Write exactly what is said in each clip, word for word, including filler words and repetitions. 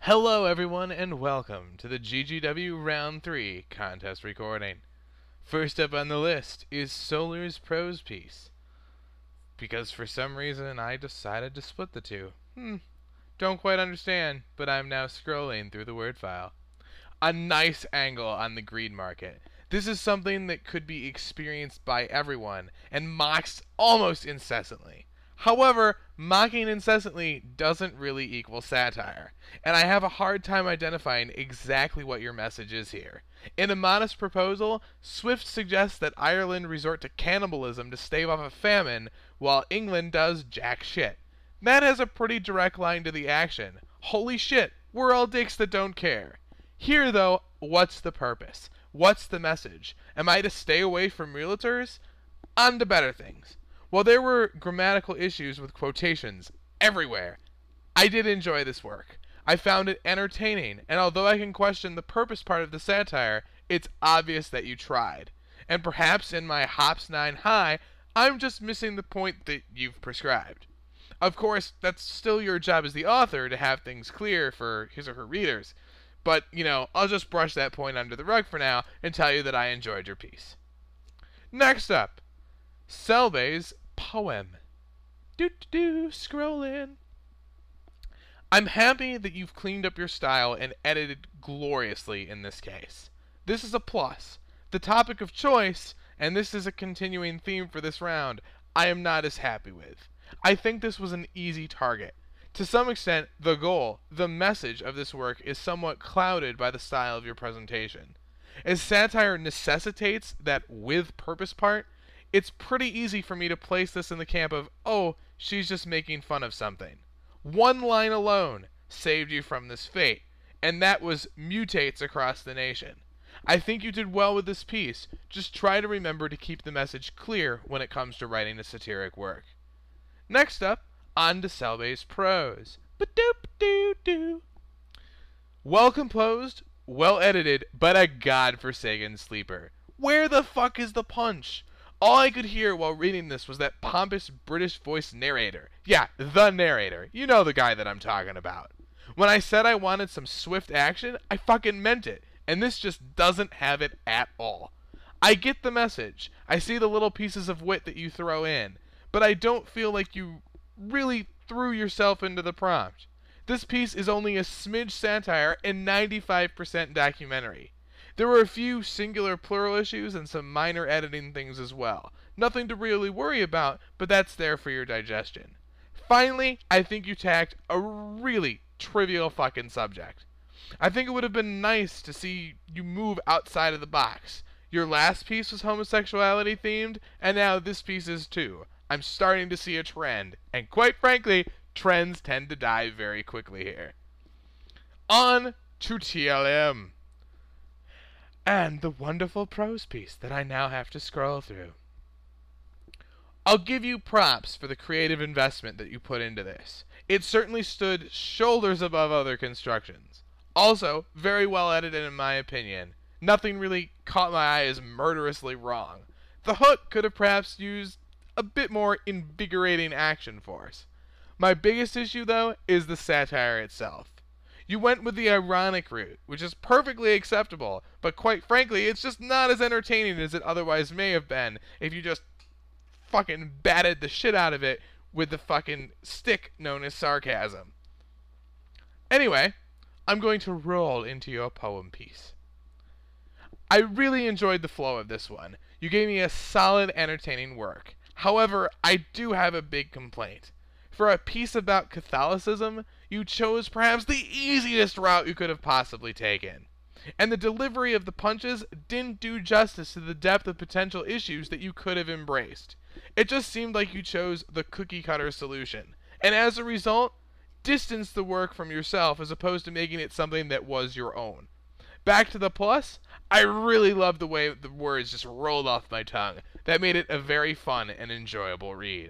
Hello everyone and welcome to the G G W Round three contest recording. First up on the list is Solar's prose piece. Because for some reason I decided to split the two. Hmm, don't quite understand, but I'm now scrolling through the Word file. A nice angle on the greed market. This is something that could be experienced by everyone and mocked almost incessantly. However, mocking incessantly doesn't really equal satire, and I have a hard time identifying exactly what your message is here. In a modest proposal, Swift suggests that Ireland resort to cannibalism to stave off a famine, while England does jack shit. That has a pretty direct line to the action. Holy shit, we're all dicks that don't care. Here, though, what's the purpose? What's the message? Am I to stay away from realtors? On to better things. While there were grammatical issues with quotations everywhere, I did enjoy this work. I found it entertaining, and although I can question the purpose part of the satire, it's obvious that you tried. And perhaps in my Hops nine high, I'm just missing the point that you've prescribed. Of course, that's still your job as the author to have things clear for his or her readers. But, you know, I'll just brush that point under the rug for now and tell you that I enjoyed your piece. Next up, Selby's poem. Do do do, scrolling. I'm happy that you've cleaned up your style and edited gloriously in this case. This is a plus. The topic of choice, and this is a continuing theme for this round, I am not as happy with. I think this was an easy target. To some extent, the goal, the message of this work is somewhat clouded by the style of your presentation. As satire necessitates that with purpose part, it's pretty easy for me to place this in the camp of, oh, she's just making fun of something. One line alone saved you from this fate, and that was mutates across the nation. I think you did well with this piece. Just try to remember to keep the message clear when it comes to writing a satiric work. Next up, on to Selby's prose. Ba-doop-doo-doo. Well composed, well edited, but a godforsaken sleeper. Where the fuck is the punch? All I could hear while reading this was that pompous British voice narrator. Yeah, the narrator. You know the guy that I'm talking about. When I said I wanted some swift action, I fucking meant it. And this just doesn't have it at all. I get the message. I see the little pieces of wit that you throw in. But I don't feel like you really threw yourself into the prompt. This piece is only a smidge satire and ninety-five percent documentary. There were a few singular plural issues and some minor editing things as well. Nothing to really worry about, but that's there for your digestion. Finally, I think you tacked a really trivial fucking subject. I think it would have been nice to see you move outside of the box. Your last piece was homosexuality themed, and now this piece is too. I'm starting to see a trend, and quite frankly, trends tend to die very quickly here. On to T L M. And the wonderful prose piece that I now have to scroll through. I'll give you props for the creative investment that you put into this. It certainly stood shoulders above other constructions. Also, very well edited in my opinion. Nothing really caught my eye as murderously wrong. The hook could have perhaps used a bit more invigorating action force. My biggest issue, though, is the satire itself. You went with the ironic route, which is perfectly acceptable, but quite frankly, it's just not as entertaining as it otherwise may have been if you just fucking batted the shit out of it with the fucking stick known as sarcasm. Anyway, I'm going to roll into your poem piece. I really enjoyed the flow of this one. You gave me a solid, entertaining work. However, I do have a big complaint. For a piece about Catholicism, you chose perhaps the easiest route you could have possibly taken. And the delivery of the punches didn't do justice to the depth of potential issues that you could have embraced. It just seemed like you chose the cookie-cutter solution, and as a result, distanced the work from yourself as opposed to making it something that was your own. Back to the plus, I really loved the way the words just rolled off my tongue. That made it a very fun and enjoyable read.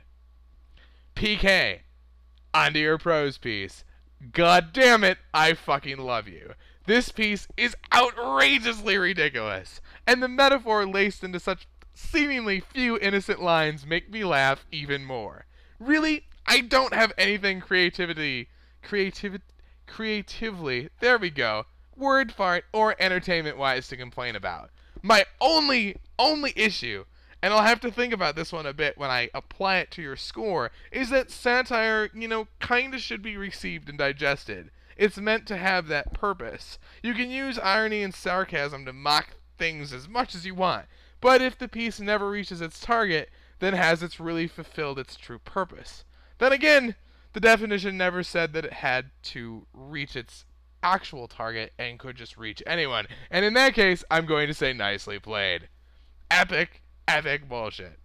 P K, onto your prose piece. God damn it, I fucking love you. This piece is outrageously ridiculous, and the metaphor laced into such seemingly few innocent lines make me laugh even more. Really, I don't have anything creativity, creativity, creatively, there we go, word fart or entertainment-wise to complain about. My only, only issue, and I'll have to think about this one a bit when I apply it to your score, is that satire, you know, kinda should be received and digested. It's meant to have that purpose. You can use irony and sarcasm to mock things as much as you want, but if the piece never reaches its target, then has it really fulfilled its true purpose? Then again, the definition never said that it had to reach its actual target and could just reach anyone. And in that case, I'm going to say nicely played. Epic, epic bullshit.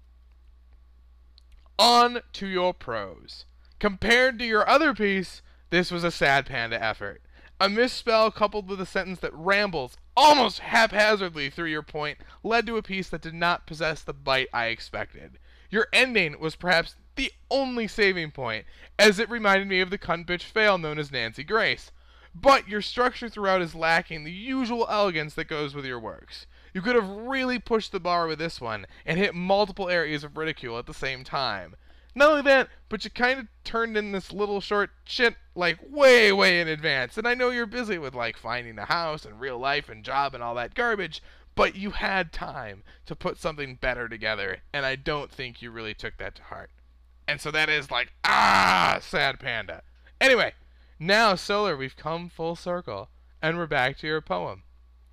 On to your prose. Compared to your other piece, this was a sad panda effort. A misspell coupled with a sentence that rambles almost haphazardly through your point led to a piece that did not possess the bite I expected. Your ending was perhaps the only saving point, as it reminded me of the cunt bitch fail known as Nancy Grace. But your structure throughout is lacking the usual elegance that goes with your works. You could have really pushed the bar with this one and hit multiple areas of ridicule at the same time. Not only that, but you kind of turned in this little short shit like way, way in advance. And I know you're busy with like finding a house and real life and job and all that garbage, but you had time to put something better together, and I don't think you really took that to heart. And so that is like, ah, sad panda. Anyway, now Solar, we've come full circle, and we're back to your poem.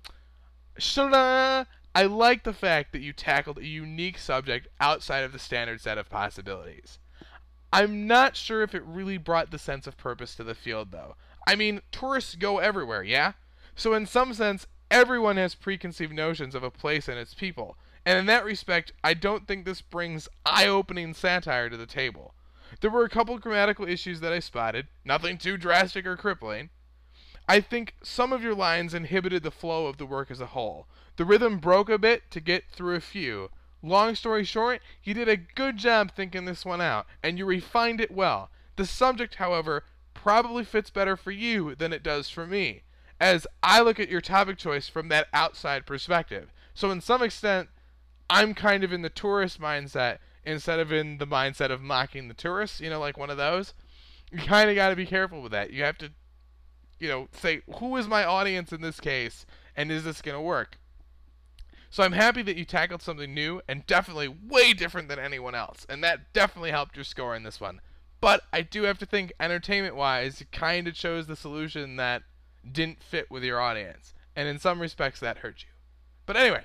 Shada! I like the fact that you tackled a unique subject outside of the standard set of possibilities. I'm not sure if it really brought the sense of purpose to the field, though. I mean, tourists go everywhere, yeah? So in some sense, everyone has preconceived notions of a place and its people, and in that respect, I don't think this brings eye-opening satire to the table. There were a couple grammatical issues that I spotted, nothing too drastic or crippling. I think some of your lines inhibited the flow of the work as a whole. The rhythm broke a bit to get through a few. Long story short, you did a good job thinking this one out, and you refined it well. The subject, however, probably fits better for you than it does for me, as I look at your topic choice from that outside perspective. So in some extent, I'm kind of in the tourist mindset instead of in the mindset of mocking the tourists, you know, like one of those. You kind of got to be careful with that. You have to, you know, say, who is my audience in this case, and is this going to work? So I'm happy that you tackled something new and definitely way different than anyone else, and that definitely helped your score in this one. But I do have to think, entertainment-wise, you kind of chose the solution that didn't fit with your audience, and in some respects that hurt you. But anyway,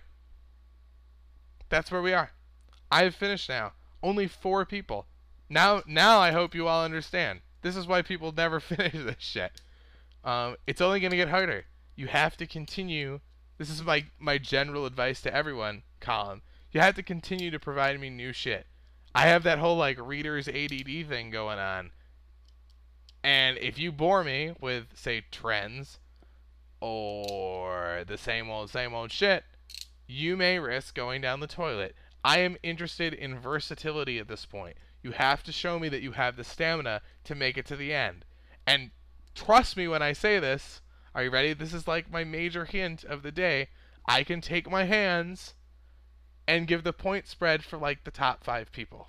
that's where we are. I've finished now. Only four people. Now, now I hope you all understand. This is why people never finish this shit. Um, it's only going to get harder. You have to continue. This is my, my general advice to everyone, Colin. You have to continue to provide me new shit. I have that whole, like, reader's A D D thing going on. And if you bore me with, say, trends, or the same old, same old shit, you may risk going down the toilet. I am interested in versatility at this point. You have to show me that you have the stamina to make it to the end. And trust me when I say this. Are you ready? This is like my major hint of the day. I can take my hands and give the point spread for like the top five people.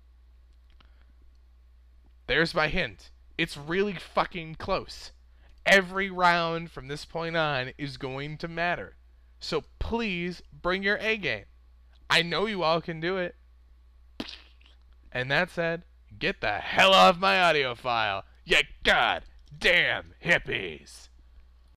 There's my hint. It's really fucking close. Every round from this point on is going to matter. So please bring your A game. I know you all can do it. And that said, get the hell off my audio file, you goddamn hippies.